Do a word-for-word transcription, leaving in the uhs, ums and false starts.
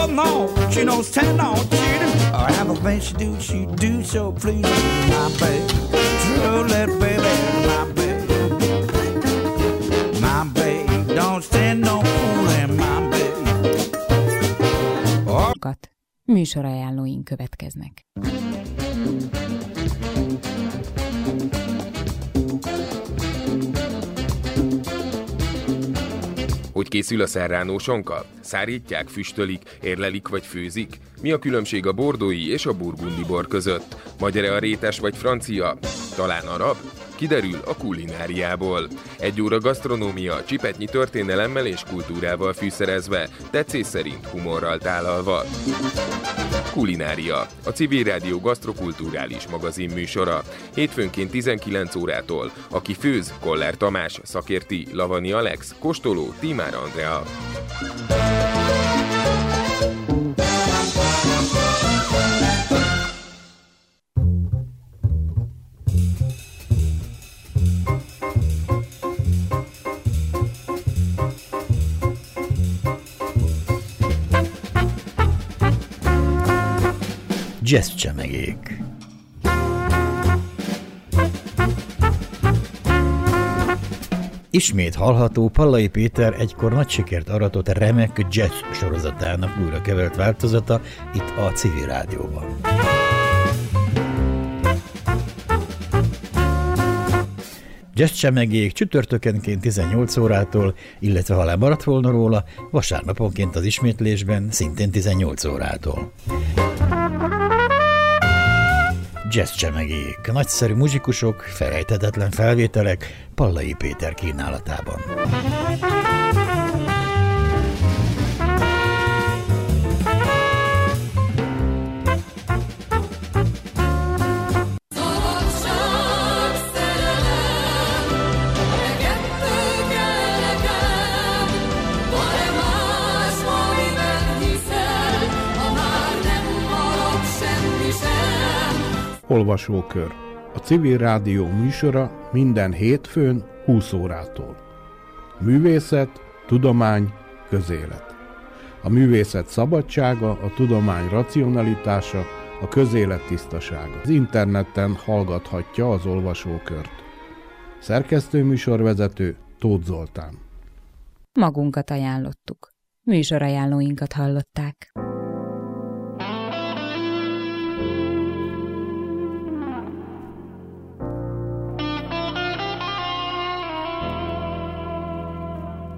Oh no, she knows ten on cheating. I have a thing she do, she do so please my baby, truly baby, my baby, my baby, don't stand no fooling, my baby. Oh. Műsorajánlóink következnek. Hogy készül a serrano sonka? Szárítják, füstölik, érlelik vagy főzik? Mi a különbség a bordói és a burgundi bor között? Magyar-e a rétes vagy francia? Talán arab? Kiderül a kulináriából. Egy óra gasztronómia, csipetnyi történelemmel és kultúrával fűszerezve, tetszés szerint humorral tálalva. Kulinária, a Civil Rádió gasztrokulturális magazin műsora. Hétfőnként tizenkilenc órától. Aki főz, Koller Tamás, szakérti, Lavani Alex, kóstoló, Tímár Andrea. Jazz csemegék. Ismét hallható Pallai Péter egykor nagy sikert aratott remek jazz sorozatának újra kevert változata itt a Civil Rádióban. Jazz csemegék csütörtökenként tizennyolc órától, illetve ha lemaradt volna róla, vasárnaponként az ismétlésben szintén tizennyolc órától. Jazz csemegék, nagyszerű muzsikusok, felejthetetlen felvételek Pallai Péter kínálatában. Olvasókör. A Civil Rádió műsora minden hétfőn húsz órától. Művészet, tudomány, közélet. A művészet szabadsága, a tudomány racionalitása, a közélet tisztasága. Az interneten hallgathatja az olvasókört. Szerkesztő műsorvezető Tóth Zoltán. Magunkat ajánlottuk. Műsorajánlóinkat hallották.